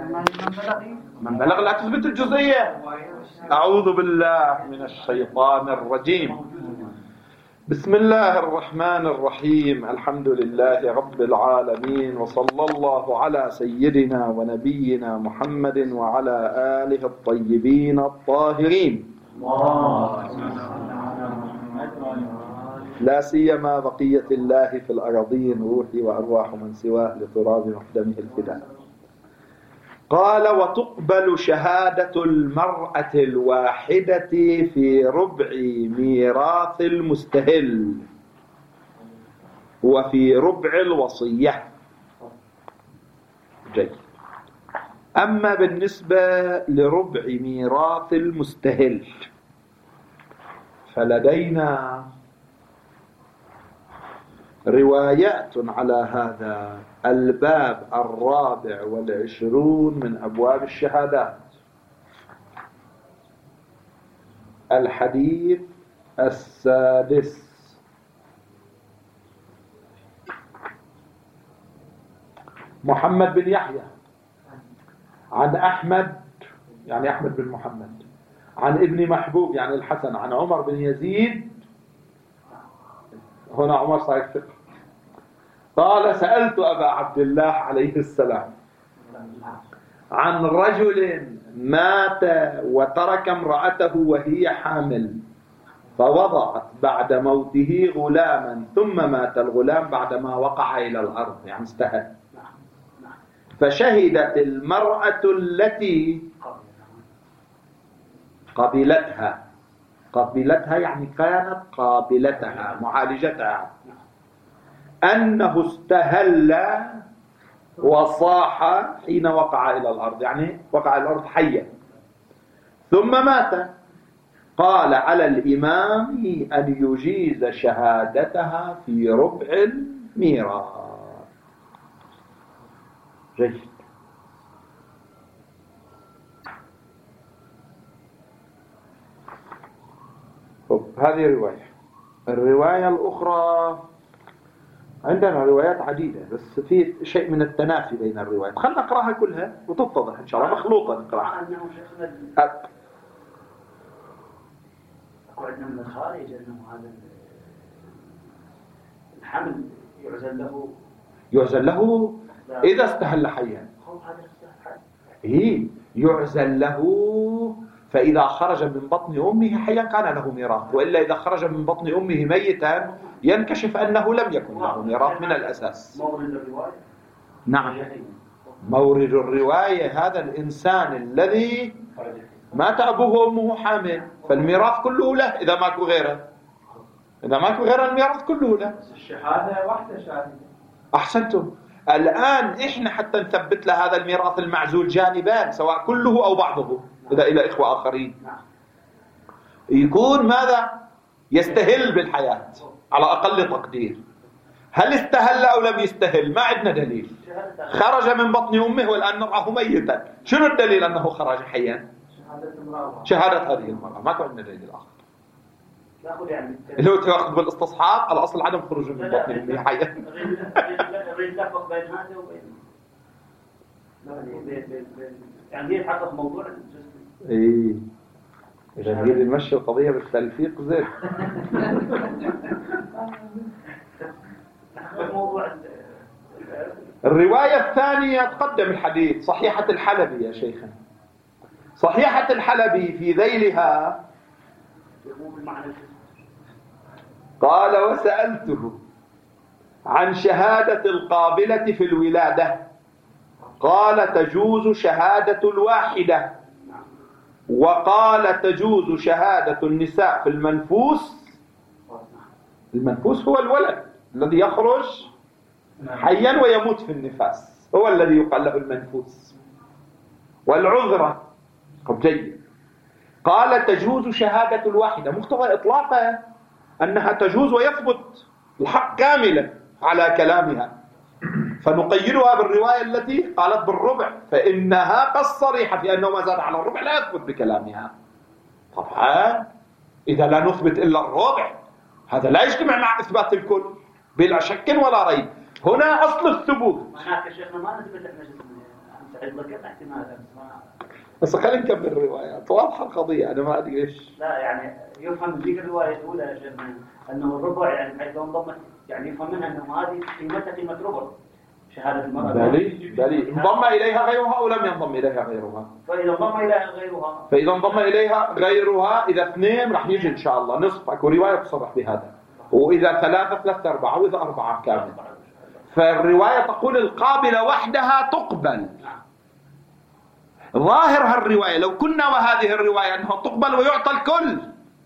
من بلغ لا تثبت الجزئية. أعوذ بالله من الشيطان الرجيم. بسم الله الرحمن الرحيم. الحمد لله رب العالمين، وصلى الله على سيدنا ونبينا محمد وعلى آله الطيبين الطاهرين، لا سيما بقية الله في الأراضين، روحي وأرواح من سواه لتراب محدمه الفداء. قال: وتقبل شهادة المرأة الواحدة في ربع ميراث المستهل وفي ربع الوصية. جيد. أما بالنسبة لربع ميراث المستهل فلدينا روايات على هذا. الباب 24 من أبواب الشهادات، الحديث 6. محمد بن يحيى عن أحمد، يعني أحمد بن محمد، عن ابن محبوب يعني الحسن، عن عمر بن يزيد. هنا عمر صاحب فقه. قال: سألت أبا عبد الله عليه السلام عن رجل مات وترك امرأته وهي حامل، فوضعت بعد موته غلاما، ثم مات الغلام بعدما وقع إلى الأرض، يعني استهل. فشهدت المرأة التي قبلتها يعني كانت قابلتها معالجتها، أنه استهل وصاح حين وقع إلى الأرض، يعني وقع إلى الأرض حيا ثم مات. قال: على الإمام أن يجيز شهادتها في ربع الميراث. جيد. هذه رواية. الرواية الأخرى عندنا روايات عديدة، بس في شيء من التنافي بين الروايات. خلنا نقراها كلها وتتضح إن شاء الله، مخلوطة نقراها. أنه من الخارج أنه هذا الحمل يعزل له إذا استهل حيا. يعزل له، فإذا خرج من بطن أمه حيا كان له ميراث، وإلا إذا خرج من بطن أمه ميتا ينكشف أنه لم يكن له ميراث من الأساس. مورد الرواية. نعم، مورد الرواية هذا الإنسان الذي مات أبوه وأمه حامل، فالميراث كله له إذا ماكو غيره. إذا ماكو غيره الميراث كله له. الشهادة واحدة شاهدة. أحسنتم. الآن إحنا حتى نثبت له هذا الميراث المعزول جانبان، سواء كله أو بعضه، إذا إلى إخوة آخرين يكون ماذا؟ يستهل بالحياة على أقل تقدير. هل استهل أو لم يستهل؟ ما عندنا دليل. خرج من بطن أمه والآن نراه ميتا، شنو الدليل أنه خرج حيا؟ شهادة هذه المرأة، ما كان عندنا دليل آخر. لو تأخذ بالاستصحاب الأصل عدم خروج من بطن أمه حيا. يعني يتحقق موضوع إذا هي نمشي القضية بالتلفيق زين. الرواية الثانية تقدم الحديث، صحيحة الحلبي يا شيخنا. صحيحة الحلبي في ذيلها قال: وسألته عن شهادة القابلة في الولادة، قال: تجوز شهادة الواحدة، وقال: تجوز شهادة النساء في المنفوس. المنفوس هو الولد الذي يخرج حيا ويموت في النفاس، هو الذي يقال له المنفوس. والعذرة. جيد. قال: تجوز شهادة الواحدة، مقتضى إطلاقها أنها تجوز ويثبت الحق كاملا على كلامها، فنقيدها بالرواية التي قالت بالربع، فإنها قصريحة في أنه ما زاد على الربع لا يثبت بكلامها. طبعا إذا لا نثبت إلا الربع هذا لا يجتمع مع إثبات الكل بلا شك ولا ريب. هنا أصل الثبوت. معناته شيخنا ما نثبت ذكرت احتمال بس خلينا نكمل الروايات، واضحة القضية. أنا ما أدري إيش. لا يعني يفهم ذيك الرواية الأولى يا شيخ أنه الربع يعني حيث انضمت، يعني يفهم منها أنه هذه قيمتها قيمة ربع شهادة المرأة. بلي انضم إليها غيرها أو لم ينضم إليها غيرها؟ فإذا انضم إليها غيرها إذا 2 راح يجي إن شاء الله نصف. أكو رواية تصرح بهذا. وإذا 3 وإذا 4 كامل. فالرواية تقول القابلة وحدها تقبل. ظاهر هالرواية لو كنا وهذه الرواية أنها تقبل ويعطى الكل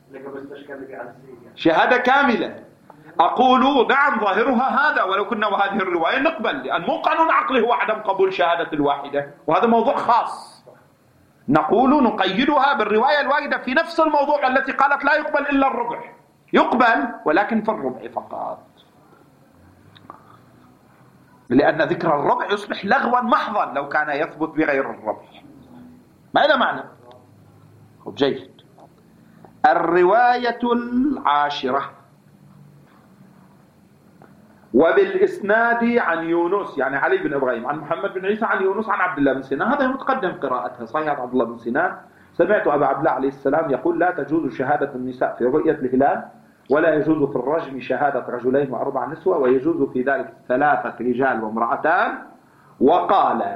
شهادة كاملة، أقول نعم ظاهرها هذا، ولو كنا وهذه الرواية نقبل، لأن مو قانون عقلي هو عدم قبول شهادة الواحدة، وهذا موضوع خاص. نقول نقيدها بالرواية الواردة في نفس الموضوع التي قالت لا يقبل إلا الربع. يقبل ولكن في الربع فقط، لأن ذكر الربع يصبح لغوا محضا لو كان يثبت بغير الربع. ما إلى معنى؟ جيد. الرواية 10 وبالإسناد عن يونس، يعني علي بن إبراهيم، عن محمد بن عيسى، عن يونس، عن عبد الله بن سينان. هذا متقدم قراءتها صحيح. عبد الله بن سينان سمعت أبا عبد الله عليه السلام يقول لا تجوز شهادة النساء في رؤية الهلال، ولا يجوز في الرجم شهادة 2 و4 نسوة، ويجوز في ذلك 3 رجال وامرأتان. وقال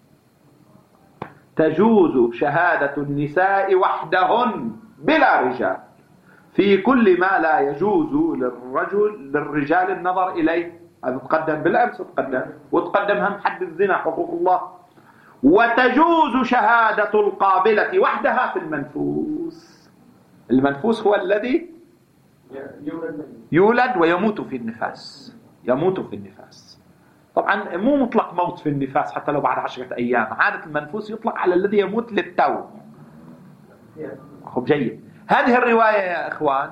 تجوز شهادة النساء وحدهن بلا رجال في كل ما لا يجوز للرجال النظر إليه. هذا تقدم بالأمس، وتقدم هم حد الزنا حقوق الله. وتجوز شهادة القابلة وحدها في المنفوس. المنفوس هو الذي يولد ويموت في النفاس. يموت في النفاس. طبعا مو مطلق موت في النفاس حتى لو بعد 10 أيام. عادة المنفوس يطلق على الذي يموت للتو. خب جيد. هذه الرواية يا إخوان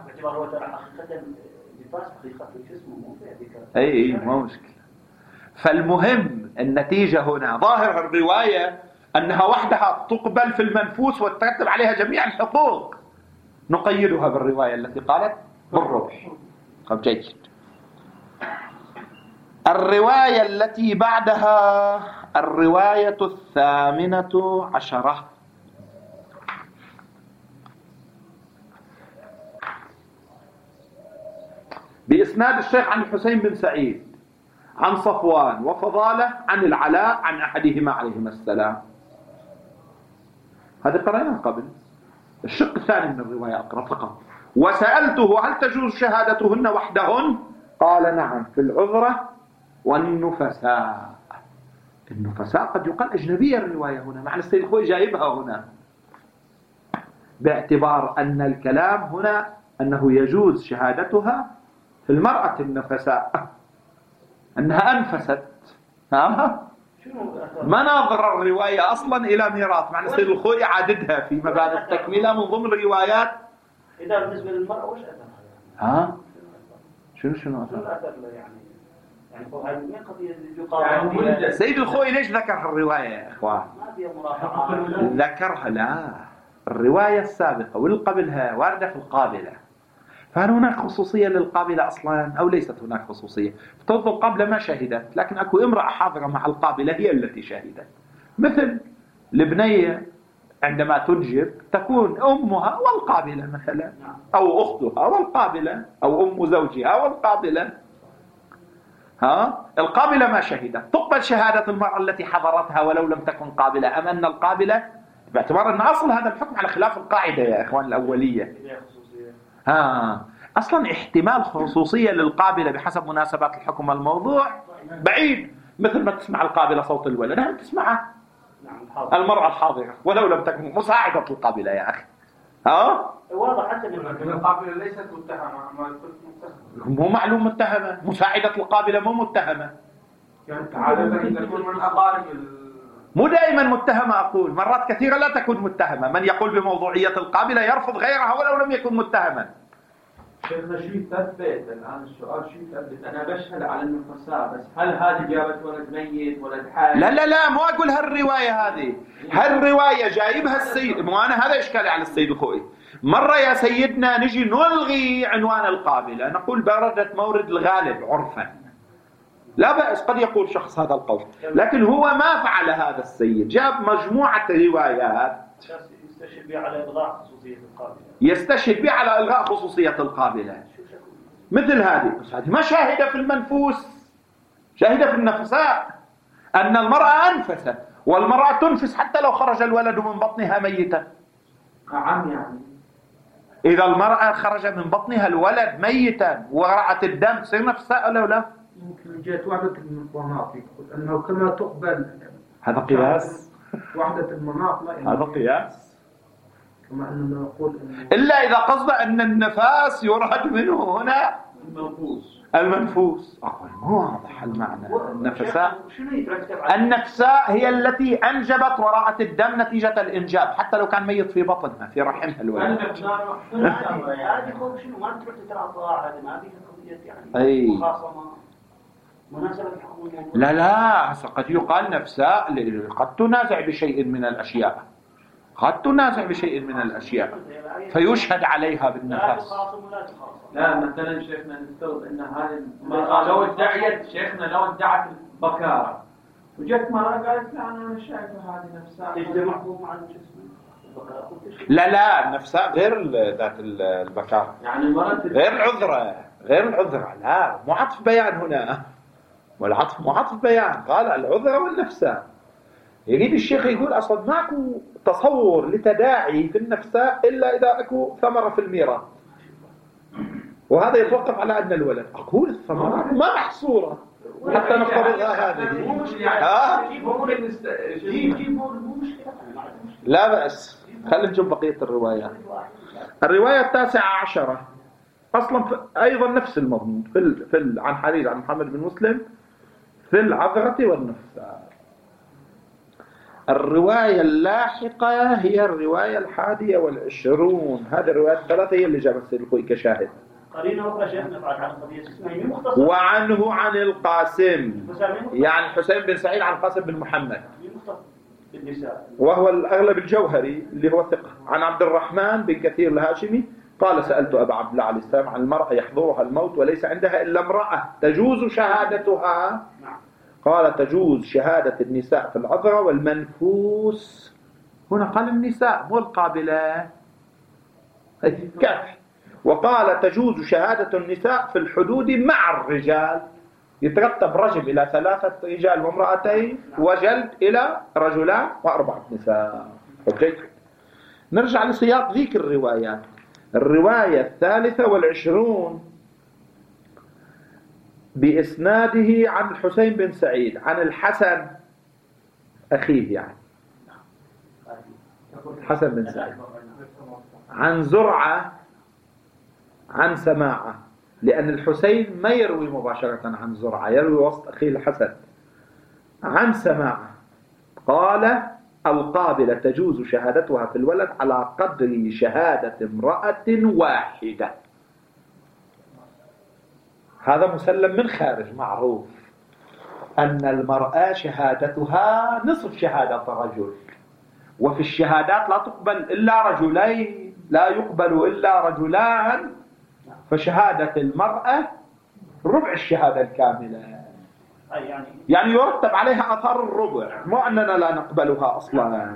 أي ما مشكلة. فالمهم النتيجة هنا ظاهر الرواية أنها وحدها تقبل في المنفوس وترتب عليها جميع الحقوق. نقيدها بالرواية التي قالت بالربع. طب جيد. الرواية التي بعدها الرواية 18 بإسناد الشيخ عن الحسين بن سعيد عن صفوان وفضالة عن العلاء عن أحدهما عليهما السلام. هذا قرأناه قبل. الشق الثاني من الرواية أقرأ فقط. وسألته هل تجوز شهادتهن وحدهن؟ قال نعم في العذرة والنفساء. النفساء قد يقال أجنبية الرواية هنا، معنى السيد الخوي جايبها هنا باعتبار أن الكلام هنا أنه يجوز شهادتها في المرأة النفساء، أنها أنفست. مناظر الرواية أصلا إلى ميراث، معنى السيد الخوي عاددها في مبادئ التكملة من ضمن الروايات. إذا بالنسبة للمرأة وش أثرها؟ شنو أثر يعني سيد الخوي ليش ذكر الرواية يا إخوان؟ ذكرها لا الرواية السابقة والقبلها واردة في القابلة، فهل هناك خصوصية للقابلة أصلا أو ليست هناك خصوصية؟ فتفضل القابلة ما شهدت، لكن أكو امرأة حاضرة مع القابلة هي التي شهدت. مثل البنية عندما تنجب تكون أمها والقابلة مثلا، أو أختها والقابلة، أو أم زوجها والقابلة. القابلة ما شهدت، تقبل شهادة المرأة التي حضرتها ولو لم تكن قابلة. أم أن القابلة باعتبار أن أصل هذا الحكم على خلاف القاعدة يا إخوان الأولية. أصلا احتمال خصوصية للقابلة بحسب مناسبات الحكم الموضوع بعيد. مثل ما تسمع القابلة صوت الولد، نعم تسمعها المرأة الحاضرة ولو لم تكن مساعدة القابلة يا أخي. واضح حتى ان القابلة ليست متهمة. مو معلوم متهمة، مساعدة القابلة مو متهمة. يعني عادة تكون من أقارب مو دائما متهمة. أقول مرات كثيرة لا تكون متهمة. من يقول بموضوعية القابلة يرفض غيرها ولو لم يكن متهما. شيخنا شو يثبت الآن؟ السؤال شو يثبت؟ أنا بشهد على النفساء، بس هل هذه جابت ولد ميت ولد حي؟ لا مو أقول هالرواية هذه. هالرواية جايبها السيد، مو أنا هذا إشكالي على السيد الخوئي. مرة يا سيدنا نجي نلغي عنوان القابلة، نقول بردت مورد الغالب عرفا، لا بأس، قد يقول شخص هذا القول، لكن هو ما فعل هذا السيد، جاب مجموعة روايات يستشهد بها على إلغاء خصوصية القابلة، يستشهد بها على إلغاء خصوصية القابلة مثل هذه. بس هذه ما شاهدة في المنفوس، شاهدة في النفساء، أن المرأة أنفست، والمرأة تنفس حتى لو خرج الولد من بطنها ميتا. نعم يعني إذا المرأة خرج من بطنها الولد ميتا ورعت الدم تصير نفساء ولا لا؟ ممكن جاءت وحدة المناط يقول أنه كما تقبل. هذا قياس. وحدة المناط لا يعني هذا قياس. كما أننا نقول إلا إذا قصد أن النفاس يراد منه هنا المنفوس. أقول مو واضح المعنى. النفساء، النفساء هي التي أنجبت ورعت الدم نتيجة الإنجاب، حتى لو كان ميت في بطنها في رحمها الولد. هذه هو شنو ما تروح تتراضى، هذه ما فيها قضية يعني أي مخاصمة مناسبة الحكم الموضوع. لا قد يقال نفساء قد تنازع بشيء من الأشياء، قد تنازع بشيء من الأشياء فيشهد عليها بالنفس. لا مثلا شيخنا نفترض ان هذه المرأة لو ادعيت شيخنا لو ادعت البكارة وجت مرأة قالت لا انا شايفة هذه نفسها تجدر محبوب مع الجسم. لا النفساء غير ذات البكارة، يعني المرأة غير العذرة، غير العذرة. لا مو عطف بيان هنا، والعطف مو عطف بيان، قال العذرة والنفساء. يريد الشيخ يقول أصلا ماكو تصور لتداعي في النفساء إلا إذا أكو ثمرة في الميراث، وهذا يتوقف على أن الولد. أقول الثمرة ما محصورة حتى نفترضها هذه. لا بأس، خلينا نشوف بقية الروايات. الرواية 19 أصلا أيضا نفس المضمون عن حريز عن محمد بن مسلم في العذرة والنفساء. الرواية اللاحقة هي الرواية 21. هذه الروايات الثلاثة هي اللي جابت السيد الخوئي كشاهد. قرينا أخرى شيخنا بعد عن قضية اسمها وعنه عن القاسم، يعني حسين بن سعيد عن القاسم بن محمد، وهو الأغلب الجوهري اللي هو ثقة. عن عبد الرحمن بن كثير الهاشمي قال سألت أبا عبد الله عليه السلام عن المرأة يحضرها الموت وليس عندها إلا امرأة تجوز شهادتها؟ قال تجوز شهادة النساء في العذرة والمنفوس. هنا قال النساء مو القابلة كافي. وقال تجوز شهادة النساء في الحدود مع الرجال، يترتب رجم إلى 3 رجال وامرأتين وجلد إلى رجلان و4 نساء. نرجع لسياق ذيك الروايات. الرواية 23 بإسناده عن الحسين بن سعيد عن الحسن أخيه، يعني حسن بن سعيد عن زرعة عن سماعة، لأن الحسين ما يروي مباشرة عن زرعة، يروي وسط أخيه الحسن عن سماعة. قال القابلة تجوز شهادتها في الولد على قدر شهادة امرأة واحدة. هذا مسلم من خارج، معروف أن المرأة شهادتها نصف شهادة رجل، وفي الشهادات لا تقبل إلا رجلين، لا يقبل إلا رجلان، فشهادة المرأة ربع الشهادة الكاملة، يعني يرتب عليها أثار الربع، مو أننا لا نقبلها أصلا.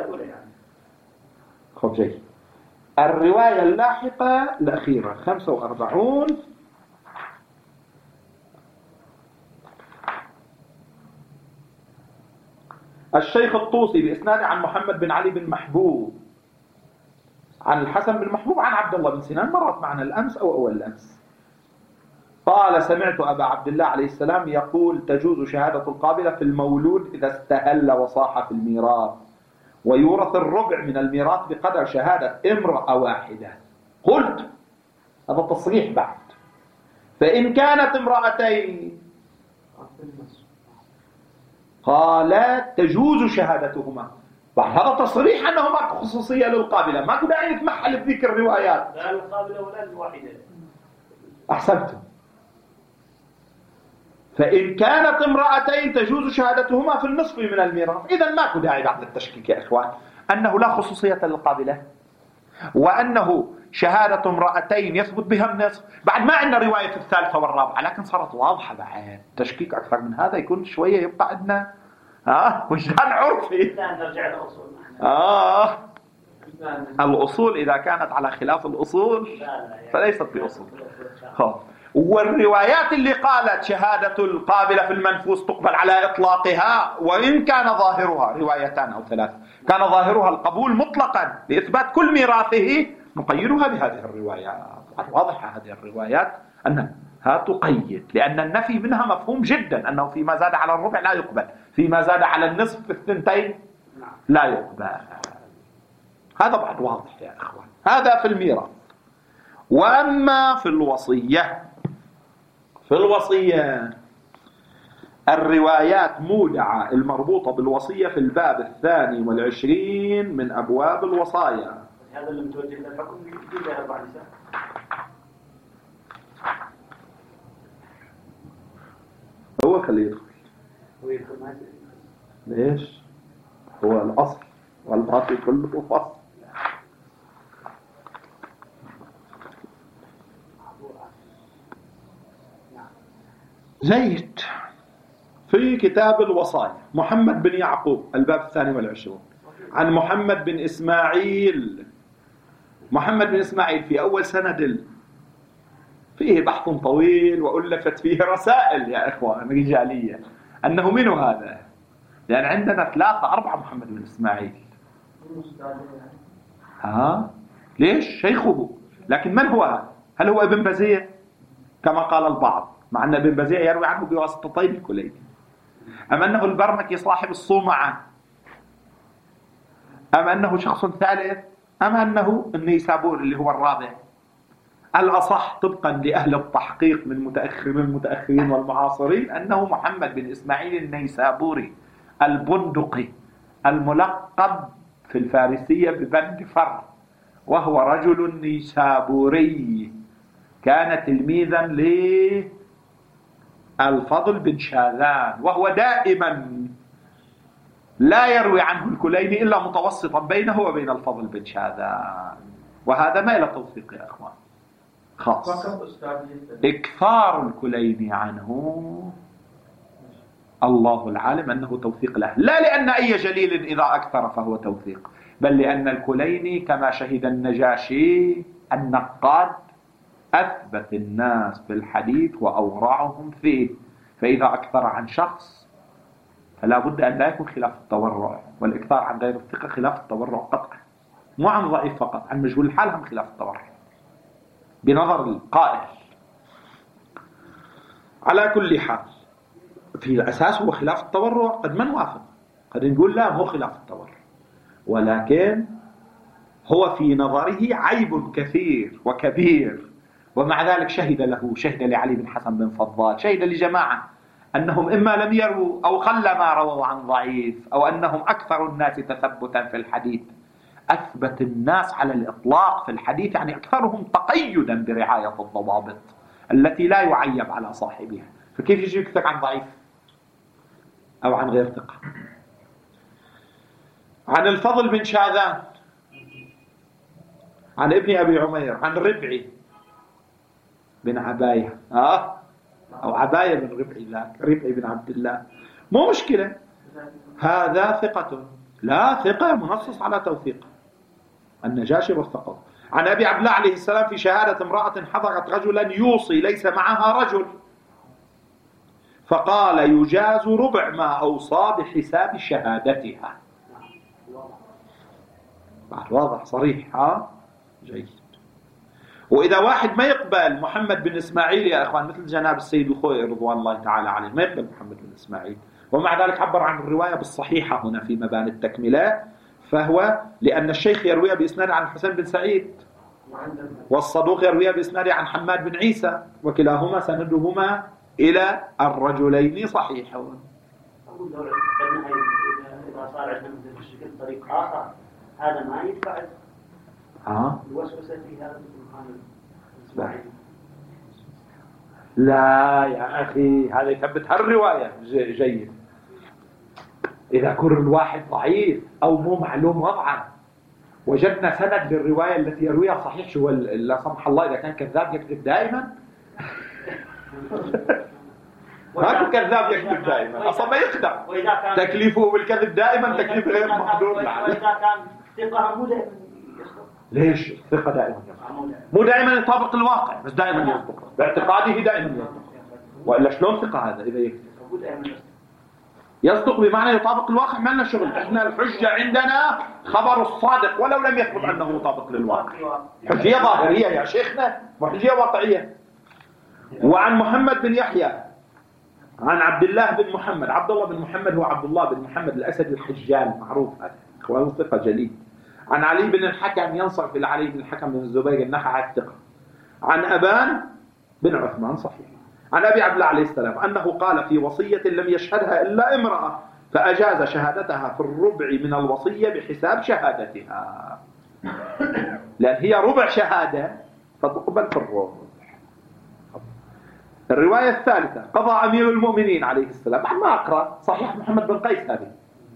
خب جيد. الرواية اللاحقة الأخيرة 45 الشيخ الطوسي بإسناد عن محمد بن علي بن محبوب عن الحسن بن محبوب عن عبد الله بن سنان، مرت معنا الأمس أو أول الأمس. قال سمعت أبا عبد الله عليه السلام يقول تجوز شهادة القابلة في المولود إذا استهل وصاح في الميراث، ويورث الربع من الميراث بقدر شهادة امرأة واحدة. قلت هذا تصريح بعد، فإن كانت امرأتين قال تجوز شهادتهما. بعد هذا تصريح أنه ماكو خصوصية للقابلة، ماكو داعي نتمحل في ذيك الروايات، لا القابلة ولا الواحدة. أحسنتم. فإن كانت امرأتين تجوز شهادتهما في النصف من الميراث. إذن ماكو داعي بعد التشكيك يا إخوان أنه لا خصوصية للقابلة. وأنه شهادة امرأتين يثبت بها النصف. بعد ما عندنا رواية الثالثة والرابعة، لكن صارت واضحة. بعد تشكيك أكثر من هذا يكون شوية يبقى عندنا وجدان عرفي. لا نرجع للأصول. الأصول إذا كانت على خلاف الأصول فليست بأصول. والروايات اللي قالت شهادة القابلة في المنفوس تقبل على إطلاقها، وإن كان ظاهرها روايتان أو ثلاث كان ظاهرها القبول مطلقا لإثبات كل ميراثه، نقيدها بهذه الروايات. واضحة هذه الروايات أنها تقيد، لأن النفي منها مفهوم جدا، أنه فيما زاد على الربع لا يقبل، فيما زاد على النصف في الثنتين لا يقبل. هذا بعد واضح يا إخوان. هذا في الميراث. وأما في الوصية، الروايات مودعة المربوطة بالوصية في الباب 22 من أبواب الوصايا. هذا اللي متوجه للحكم في 4 نساء. هو خليه يدخل. ليش؟ هو الأصل والباقي كله فصل. جيد. في كتاب الوصايا محمد بن يعقوب الباب 22 عن محمد بن إسماعيل. محمد بن إسماعيل في أول سند فيه بحث طويل وألفت فيه رسائل يا إخوان رجالية أنه منه هذا، لأن عندنا 3-4 محمد بن إسماعيل. ليش؟ شيخه. لكن من هو هذا؟ هل هو ابن بزيع كما قال البعض، مع أن ابن بزيع يروي عنه بواسطتين الكليني، أم أنه البرمكي صاحب الصومعة، أم أنه شخص ثالث، أم أنه النيسابوري اللي هو الرابع؟ الأصح طبقا لأهل التحقيق من المتأخرين والمعاصرين أنه محمد بن إسماعيل النيسابوري البندقي الملقب في الفارسية ببندفر، وهو رجل نيسابوري كان تلميذا للفضل بن شاذان، وهو دائما لا يروي عنه الكليني إلا متوسطا بينه وبين الفضل بن شاذان، وهذا ما إلى توثيق يا أخوان خاص. إكثار الكليني عنه الله العالم أنه توثيق له، لا لأن أي جليل إذا أكثر فهو توثيق، بل لأن الكليني كما شهد النجاشي النقاد أثبت الناس بالحديث وأورعهم فيه، فإذا أكثر عن شخص فلا بد أن لا يكون خلاف التورع، والإكثار عن غير الثقة خلاف التورع قطعا، مو عن ضعيف فقط، عن مجهول الحال هم خلاف التورع بنظر القائل. على كل حال في الأساس هو خلاف التورع، قد ما نوافق، قد نقول لا هو خلاف التورع، ولكن هو في نظره عيب كثير وكبير، ومع ذلك شهد له، شهد لعلي بن حسن بن فضال، شهد لجماعة أنهم إما لم يروا أو قل ما رووا عن ضعيف، أو أنهم أكثر الناس تثبتا في الحديث. أثبت الناس على الإطلاق في الحديث، يعني أكثرهم تقيدا برعاية الضوابط التي لا يعيب على صاحبها، فكيف يجي يكثر عن ضعيف أو عن غير ثقة؟ عن الفضل بن شاذان، عن ابن أبي عمير، عن ربعي بن عباية أو عباية بن ربعي، ذاك ربعي بن عبد الله، مو مشكلة، هذا ثقة، لا ثقة منصص على توثيقه، النجاشي وثقه. عن أبي عبد الله عليه السلام في شهادة امرأة حضرت رجلا يوصي ليس معها رجل، فقال يجاز ربع ما أوصى بحساب شهادتها. واضح صريح. جيد. وإذا واحد ما يقبل محمد بن إسماعيل يا إخوان، مثل جناب السيد الخوئي رضوان الله تعالى عليه، ما يقبل محمد بن إسماعيل، ومع ذلك عبر عن الرواية بالصحيحة هنا في مباني التكملة، فهو لأن الشيخ يرويها بإسناد عن الحسين بن سعيد، والصدوق يرويها بإسناد عن حماد بن عيسى، وكلاهما سندهما إلى الرجلين صحيحون. أقول لو إذا صار عندنا بشكل طريق آخر هذا ما يدفع الوسوسة في هذا المكان. لا يا أخي، هذا يثبت هالرواية جيد. إذا كل الواحد ضعيف أو مو معلوم وضعا وجدنا سند للرواية التي يرويها صحيح. شو لا سمح الله إذا كان كذاب يكذب دائما. ماكو كذاب يكذب دائما، أصلا ما يخدع. تكليفه بالكذب دائما تكليف غير مقدور عليه. وإذا كان ثقة مو دائما يصدق. ليش؟ الثقة دائما يصدق، مو دائما يطابق الواقع بس دائما يصدق، باعتقاده دائما يصدق. وإلا شلون ثقة هذا إذا يكذب؟ يصدق بمعنى يطابق الواقع. ما لنا شغل، احنا الحجة عندنا خبر الصادق ولو لم يثبت أنه مطابق للواقع. حجية ظاهرية يا شيخنا وحجية واقعية. وعن محمد بن يحيى عن عبد الله بن محمد. عبد الله بن محمد هو عبد الله بن محمد الأسد الحجال، معروف هذا، إخوان ثقة جليل. عن علي بن الحكم، ينصرف إلى علي بن الحكم بن الزبير النخعي الثقة. عن أبان بن عثمان صحيح. عن أبي عبد الله عليه السلام أنه قال في وصية لم يشهدها إلا امرأة فأجاز شهادتها في الربع من الوصية بحساب شهادتها، لأن هي ربع شهادة فتقبل في الربع. الرواية الثالثة قضى أمير المؤمنين عليه السلام، بعد ما أقرأ صحيح محمد بن قيس هذه.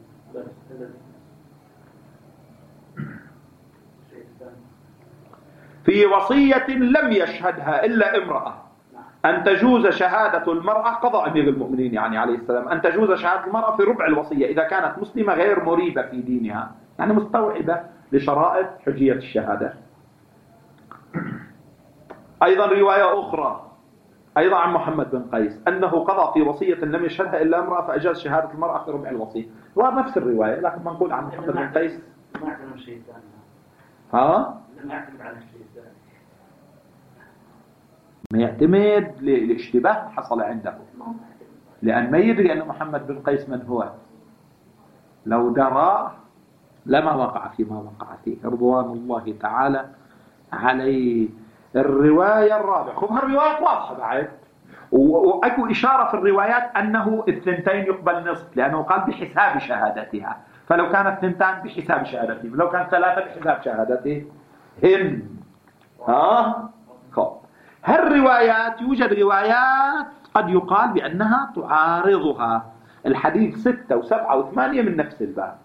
في وصية لم يشهدها إلا امرأة أن تجوز شهادة المرأة، قضى أمير المؤمنين يعني عليه السلام أن تجوز شهادة المرأة في ربع الوصية إذا كانت مسلمة غير مريبة في دينها، يعني مستوعبة لشرائط حجية الشهادة. أيضا رواية أخرى أيضا عن محمد بن قيس أنه قضى في وصية لم يشهدها إلا امرأة فأجاز شهادة المرأة في ربع الوصية. نفس الرواية لكن ما نقول عن محمد بن قيس ما اعتمد شيء ثاني. ما يعتمد على شيء ثاني، ما يعتمد لاشتباه حصل عنده، لأن ما يدري أن محمد بن قيس من هو. لو درى لما وقع فيما وقع فيه رضوان الله تعالى عليه. الرواية الرابعة، خذها الروايات واضحة بعد، وأكو إشارة في الروايات أنه الثنتين يقبل نصف، لأنه قال بحساب شهادتها، فلو كانت اثنتان بحساب شهادتهم، لو كانت ثلاثة بحساب شهادتهم. هالروايات يوجد روايات قد يقال بأنها تعارضها. الحديث 6 و7 و8 من نفس الباب.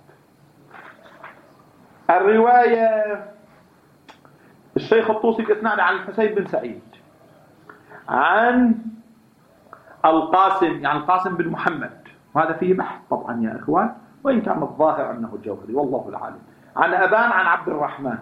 الرواية الشيخ الطوسي الإسناد عن الحسين بن سعيد عن القاسم، يعني القاسم بن محمد، وهذا فيه بحث طبعا يا إخوان، وإن كان الظاهر أنه الجوهري والله العالم. عن أبان عن عبد الرحمن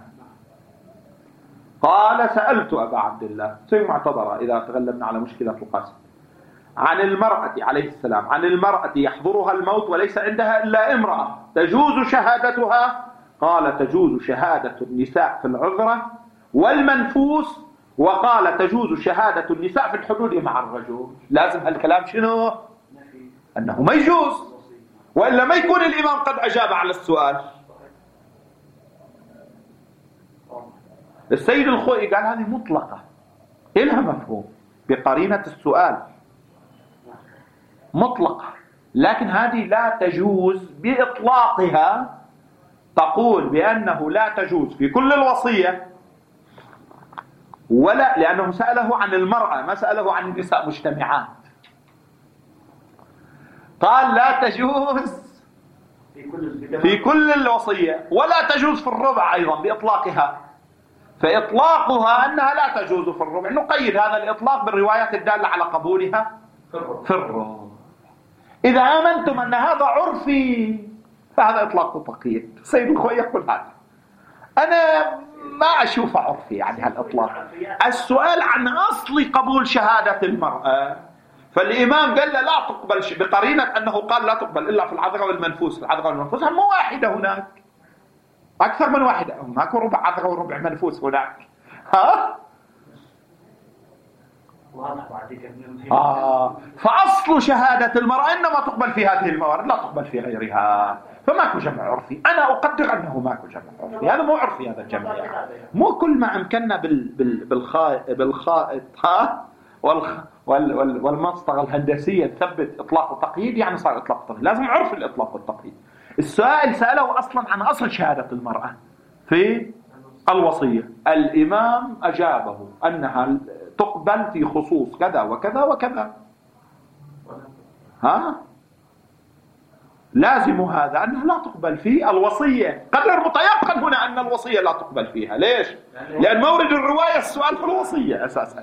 قال سألت أبا عبد الله، تصير معتبرة إذا تغلبنا على مشكلة القاسم. عن المرأة عليه السلام، عن المرأة يحضرها الموت وليس عندها إلا امرأة تجوز شهادتها؟ قال تجوز شهادة النساء في العذرة والمنفوس، وقال تجوز شهادة النساء في الحدود مع الرجل. لازم هالكلام شنو؟ أنه ما يجوز، وإلا ما يكون الإمام قد أجاب على السؤال. السيد الخوئي قال هذه مطلقة إلها مفهوم بقرينة السؤال، مطلقة، لكن هذه لا تجوز بإطلاقها. تقول بأنه لا تجوز في كل الوصية، ولا لأنه سأله عن المرأة ما سأله عن النساء مجتمعات. قال لا تجوز في كل الوصية ولا تجوز في الربع أيضا بإطلاقها، فإطلاقها أنها لا تجوز في الربع. نقيد هذا الإطلاق بالروايات الدالة على قبولها في الربع. إذا آمنتم أن هذا عرفي فهذا إطلاق وتقييد. سيد الخوي يقول هذا، أنا ما أشوف عرفي يعني هالإطلاق. السؤال عن أصل قبول شهادة المرأة، فالإمام قال له لا تقبل بقرينة أنه قال لا تقبل إلا في العذراء والمنفوس. العذراء والمنفوس هم واحدة هناك، أكثر من واحدة، هناك ربع عذراء وربع منفوس هناك. فأصل شهادة المرأة إنما تقبل في هذه الموارد لا تقبل في غيرها، فماكو جمع عرفي. أنا أقدر أنه ماكو جمع عرفي، هذا مو عرفي هذا الجمع، مو كل ما أمكننا بالخائط والمصطغى الهندسية تثبت إطلاق وتقييد، يعني صار إطلاق وتقييد. لازم عرف الإطلاق والتقييد. السؤال سأله أصلا عن أصل شهادة المرأة في الوصية، الإمام أجابه أنها تقبل في خصوص كذا وكذا وكذا. لازم هذا أنها لا تقبل فيه الوصية. قد المتيقن هنا أن الوصية لا تقبل فيها. ليش؟ لأن مورد الرواية السؤال في الوصية أساسا.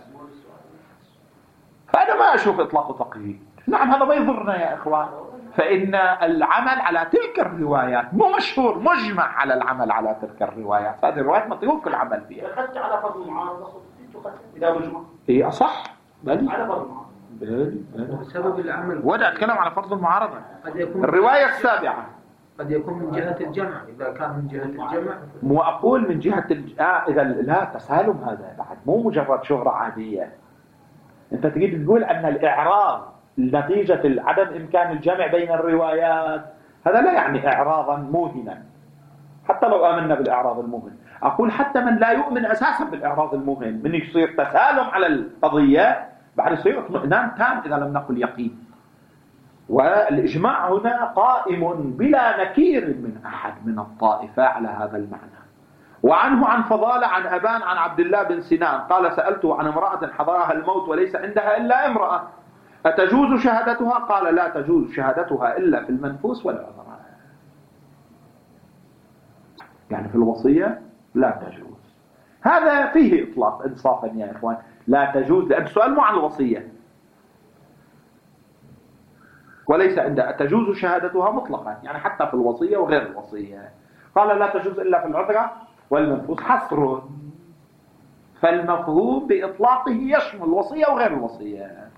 فأنا ما أشوف إطلاق تقييد. نعم هذا ما يضرنا يا إخوان، فإن العمل على تلك الروايات مو مشهور مجمع على العمل على تلك الروايات. هذه الروايات مطلوب العمل فيها. أخذت على فرض المعارضة إذا مجمع. إيه أصح. على فرض المعارضة. بسبب العمل. وأنا أتكلم على فرض المعارضة. الرواية السابعة قد يكون من جهة الجمع. إذا كان من جهة الجمع مو أقول من جهة إذا لا تسالم، هذا بعد مو مجرد شهرة عادية. أنت تريد تقول أن الإعراض نتيجة عدم إمكان الجمع بين الروايات، هذا لا يعني إعراضا موهنا حتى لو آمنا بالإعراض الموهن. أقول حتى من لا يؤمن أساسا بالإعراض الموهن من يصير تسالم على القضية بعد يصير اطمئنان تام إذا لم نقل يقين. والإجماع هنا قائم بلا نكير من أحد من الطائفة على هذا المعنى. وعنه عن فضالة عن أبان عن عبد الله بن سنان قال سألته عن امرأة حضرها الموت وليس عندها إلا امرأة أتجوز شهادتها؟ قال لا تجوز شهادتها إلا في المنفوس والعذراء. يعني في الوصية لا تجوز. هذا فيه إطلاق إنصافا يا إخوان، لا تجوز، لأن السؤال مو عن الوصية. وليس عندها تجوز شهادتها مطلقا، يعني حتى في الوصية وغير الوصية. قال لا تجوز إلا في العذراء والمنفوس حصر. فالمفهوم بإطلاقه يشمل الوصية وغير الوصية.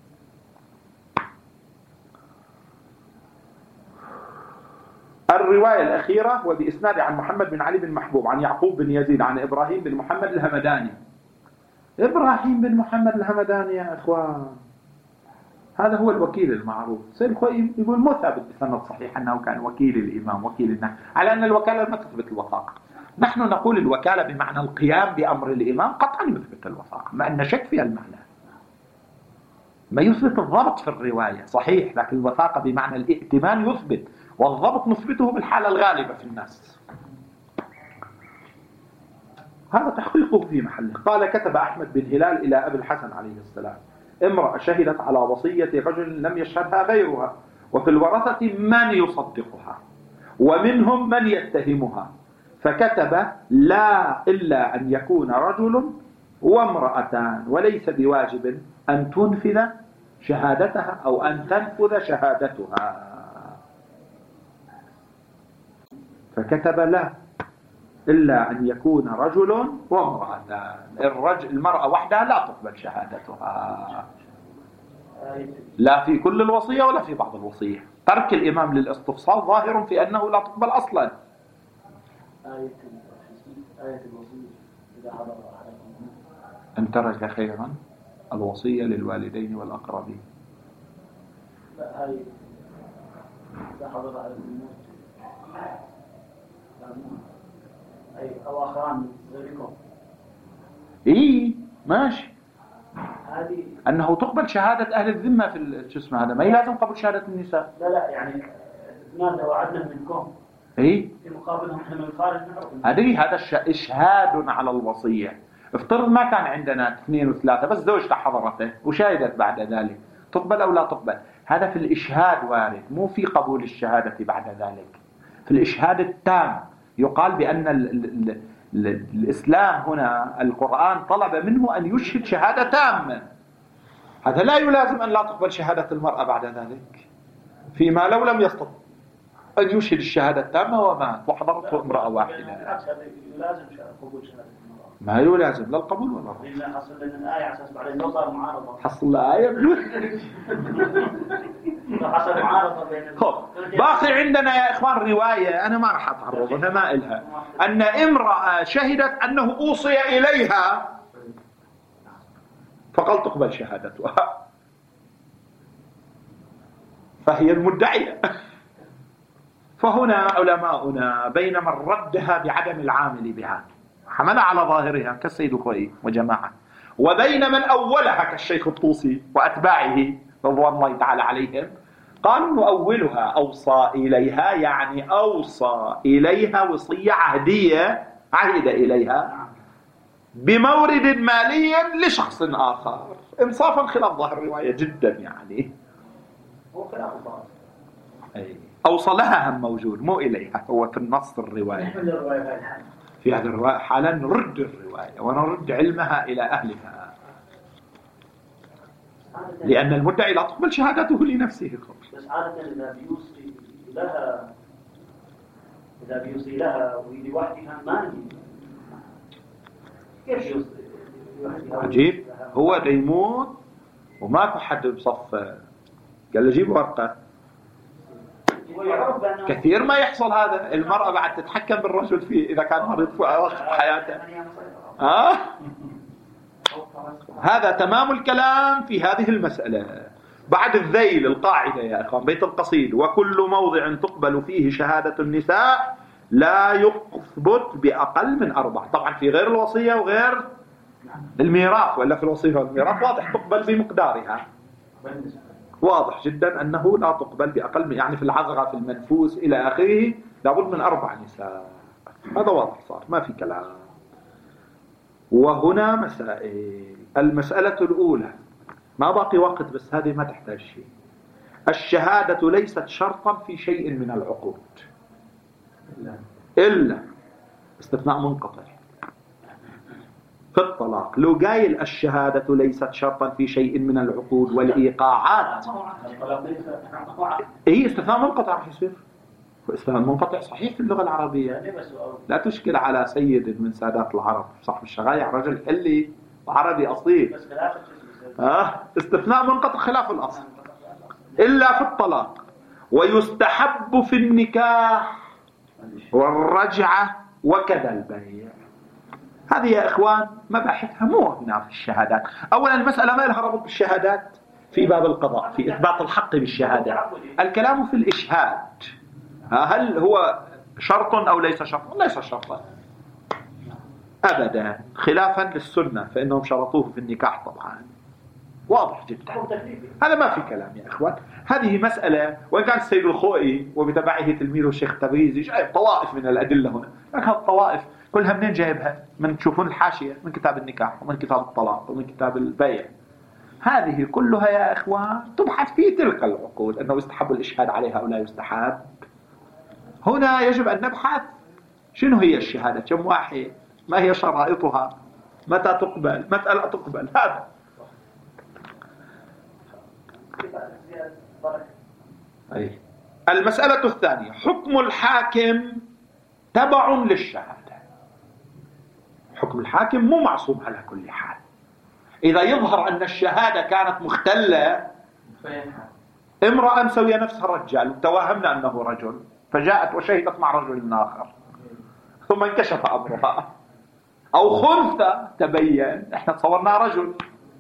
الرواية الأخيرة وبإسناد عن محمد بن علي بن محبوب عن يعقوب بن يزيد عن إبراهيم بن محمد الهمداني. إبراهيم بن محمد الهمداني يا إخوان هذا هو الوكيل المعروف. سيد الخوئي يقول مو ثابت بسند صحيح أنه كان وكيل الإمام وكيل الناس، على أن الوكالة ما تثبت الوثاقة. نحن نقول الوكالة بمعنى القيام بأمر الإمام قطعا يثبت الوثاقة، ما أن شك في المعنى، ما يثبت الضبط في الرواية صحيح، لكن الوثاقة بمعنى الائتمان يثبت، والضبط نثبته بالحالة الغالبة في الناس. هذا تحقيقه في محله. قال كتب أحمد بن هلال إلى أبي الحسن عليه السلام امرأة شهدت على وصية رجل لم يشهدها غيرها، وفي الورثة من يصدقها ومنهم من يتهمها، فكتب لا إلا أن يكون رجل وامرأتان، وليس بواجب أن تنفذ شهادتها أو أن تنفذ شهادتها. فكتب لا إلا أن يكون رجل وامرأتان. المرأة وحدها لا تقبل شهادتها، لا في كل الوصية ولا في بعض الوصية. ترك الإمام للاستفصال ظاهر في أنه لا تقبل أصلا. آية الوصية إذا حضر أحدهم أن ترك خيرا الوصية للوالدين والأقربين. لا آية إذا حضر أحدهم الموت أو آخران غيركم. إيه ماشي، هذه أنه تقبل شهادة أهل الذمة في شو اسمه هذا، ما لازم قبل شهادة النساء. لا يعني اثنان لو وعدنا منكم إيه في مقابلهم إحنا من الخارج نحكم. هذا إشهاد على الوصية. افترض ما كان عندنا 2 و3 بس زوجته حضرته وشاهدت بعد ذلك، تقبل أو لا تقبل؟ هذا في الإشهاد وارد، مو في قبول الشهادة بعد ذلك. في الإشهاد التام يقال بأن الإسلام هنا القرآن طلب منه أن يشهد شهادة تامة. هذا لا يلازم أن لا تقبل شهادة المرأة بعد ذلك، فيما لو لم يستطع أن يشهد الشهادة التامة ومات وحضرته امرأة واحدة. يلازم قبول شهادة المرأة، ما يلازم لا القبول ولا الرفض. إلا حصل لنا الآية على أساس بعدين لو صار معارضة حصل الآية حصل معارضة بين باقي عندنا يا إخوان رواية أنا ما راح أتعرض أنا ما إلها، أن امرأة شهدت أنه أوصي إليها فقال تقبل شهادتها، فهي المدعية. فهنا علماؤنا بين من ردها بعدم العامل بها حملها على ظاهرها كالسيد الخوئي وجماعة، وبين من أولها كالشيخ الطوسي وأتباعه رضوان الله تعالى عليهم قالوا نؤولها أوصى إليها، يعني أوصى إليها وصية عهدية عهد إليها بمورد مالي لشخص آخر، إنصافا خلاف ظاهر الرواية جدا يعني. هو خلاف الظاهر. أي أوصلها هم موجود مو إليها، هو في النص الرواية. في هذه الرواية حالا نرد الرواية ونرد علمها إلى أهلها، لأن المدعي لا تقبل شهادته لنفسه. بس عادة إذا بيوصي لها ويدي وحدها ما نجي كيف يوصي؟ عجيب، هو دا يموت وماكو حد بصفه، قال له جيب ورقة. كثير ما يحصل هذا، المرأة بعد تتحكم بالرجل فيه إذا كان مريض في وقت حياته. هذا تمام الكلام في هذه المسألة. بعد الذيل القاعدة يا إخوان، بيت القصيد: وكل موضع تقبل فيه شهادة النساء لا يثبت بأقل من 4. طبعا في غير الوصية وغير الميراث، ولا في الوصية والميراث واضح تقبل بمقدارها، واضح جدا أنه لا تقبل بأقل من، يعني في العذراء في المنفوس إلى آخره لابد من 4 نساء. هذا واضح صار، ما في كلام. وهنا مسائل. المسألة الأولى، ما باقي وقت بس هذه ما تحتاج شيء. الشهادة ليست شرطا في شيء من العقود إلا استثناء منقطع. في الطلاق لو قايل الشهادة ليست شرطا في شيء من العقود والإيقاعات، إيه استثناء منقطع راح يصير. واستثناء منقطع صحيح في اللغة العربية، لا تشكل على سيد من سادات العرب صاحب الشغاية، رجل حلي وعربي أصيل. استثناء منقطع خلاف الأصل إلا في الطلاق. ويستحب في النكاح والرجعة وكذا البيع. هذه يا إخوان مباحثها مو هنا في الشهادات. أولا المسألة ما لها ربط بالشهادات في باب القضاء في إثبات الحق بالشهادة. الكلام في الإشهاد، هل هو شرط أو ليس شرطا؟ ليس شرطا أبدا، خلافا للسنة فإنهم شرطوه في النكاح طبعا، واضح جدا. هذا ما في كلام يا إخوان. هذه مسألة، وإن كان السيد الخوئي وبتبعه تلميذه الشيخ تبريزي جايب طوائف من الأدلة هنا، لكن الطوائف كلها منين جايبها؟ من تشوفون الحاشية من كتاب النكاح ومن كتاب الطلاق ومن كتاب البيع. هذه كلها يا إخوان تبحث في تلك العقود أنه يستحب الإشهاد عليها أو لا يستحب. هنا يجب أن نبحث شنو هي الشهادة، كم واحد، ما هي شرائطها، متى تقبل، متى لا تقبل. هذا المسألة الثانية: حكم الحاكم تبع للشهادة. حكم الحاكم مو معصوم على كل حال. إذا يظهر أن الشهادة كانت مختلة، امرأة مسوية نفسها رجال وتوهمنا أنه رجل فجاءت وشهدت مع رجل آخر ثم انكشف أمرها، أو خنثى تبين احنا تصورناها رجل،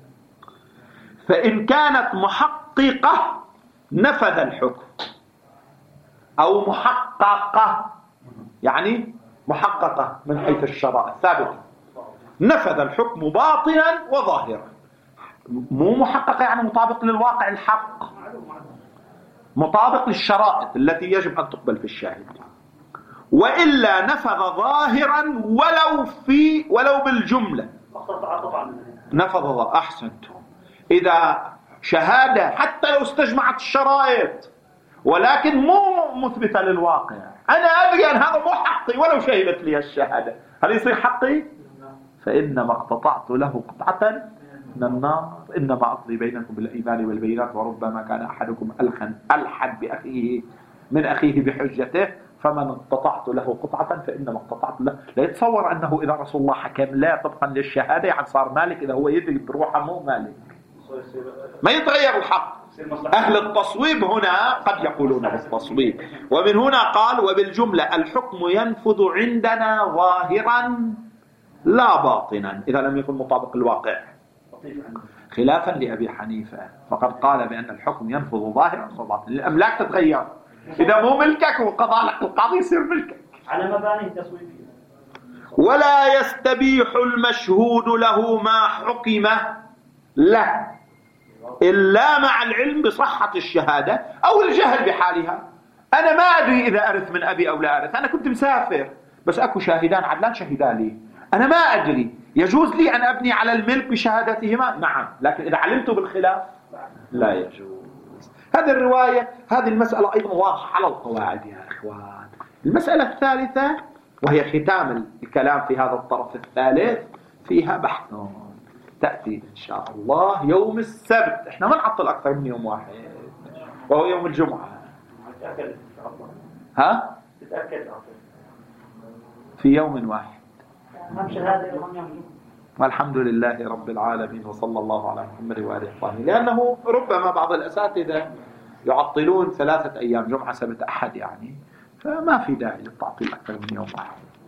فإن كانت محققة نفذ الحكم، أو محققة يعني محققة من حيث الشرائع ثابتة، نفذ الحكم باطنا وظاهرا. مو محققة يعني مطابق للواقع الحق، مطابق للشرائط التي يجب أن تقبل في الشاهد. وإلا نفذ ظاهرا ولو بالجملة، نفذ أحسنتم. إذا شهادة حتى لو استجمعت الشرائط ولكن مو مثبتة للواقع، أنا أدري أن هذا مو حقي ولو شهدت لي الشهادة، هل يصير حقي؟ فإنما اقتطعت له قطعة من النار، إنما أقضي بينكم بالإيمان والبينات، وربما كان أحدكم ألحن بأخيه من أخيه بحجته، فمن اقتطعت له قطعة فإنما اقتطعت له. لا يتصور أنه إذا رسول الله حكم لا طبقا للشهادة يعني صار مالك، إذا هو يدري بروحه مو مالك، ما يتغير الحق. أهل التصويب هنا قد يقولون بالتصويب. ومن هنا قال: وبالجملة الحكم ينفذ عندنا ظاهرا لا باطنا إذا لم يكن مطابق الواقع، خلافا لأبي حنيفة فقد قال بأن الحكم ينفذ ظاهرا وباطنا. الأملاك تتغير، إذا مو ملكك وقضى لك القاضي يصير ملكك على مباني تصويبية. ولا يستبيح المشهود له ما حكم له إلا مع العلم بصحة الشهادة أو الجهل بحالها. أنا ما أدري إذا أرث من أبي أو لا أرث، أنا كنت مسافر بس أكو شاهدان عدلان شهدا لي، أنا ما أدري، يجوز لي أن أبني على الملك بشهادتهما؟ نعم، لكن إذا علمت بالخلاف لا يجوز. هذه الرواية، هذه المسألة أيضا واضحة على القواعد يا إخوان. المسألة الثالثة وهي ختام الكلام في هذا الطرف الثالث، فيها بحث تأتي إن شاء الله يوم السبت. إحنا ما نعطل أكثر من يوم واحد وهو يوم الجمعة. ها؟ في يوم واحد. والحمد لله رب العالمين، وصلى الله على محمد وآله وصحبه. لأنه ربما بعض الأساتذة يعطلون 3 أيام، جمعة سبت أحد يعني، فما في داعي للتعطيل أكثر من يوم واحد.